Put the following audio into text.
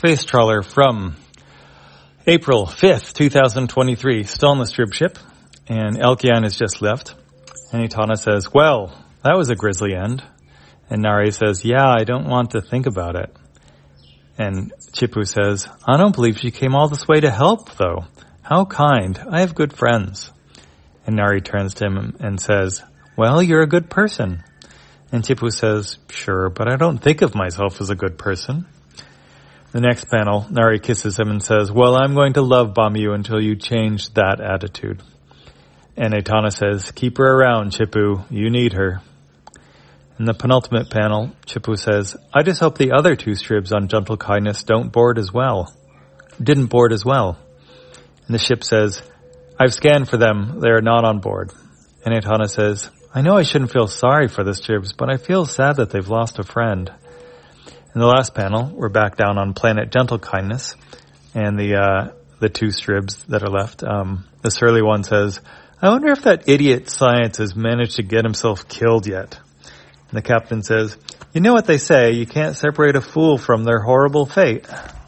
space trawler from April 5th, 2023, still on the Strib ship, and Elkian has just left. And Etana says, well, that was a grisly end. And Nari says, yeah, I don't want to think about it. And Chipu says, I don't believe she came all this way to help, though. How kind. I have good friends. And Nari turns to him and says, well, you're a good person. And Chipu says, sure, but I don't think of myself as a good person. The next panel, Nari kisses him and says, well, I'm going to love bomb you until you change that attitude. And Etana says, keep her around, Chipu. You need her. In the penultimate panel, Chipu says, I just hope the other 2 Stribs on Gentle Kindness didn't board as well. And the ship says, I've scanned for them. They are not on board. And Etana says, I know I shouldn't feel sorry for the Stribs, but I feel sad that they've lost a friend. In the last panel, we're back down on planet Gentle Kindness, and the 2 Stribs that are left. The surly one says, I wonder if that idiot Science has managed to get himself killed yet. And the captain says, you know what they say, you can't separate a fool from their horrible fate.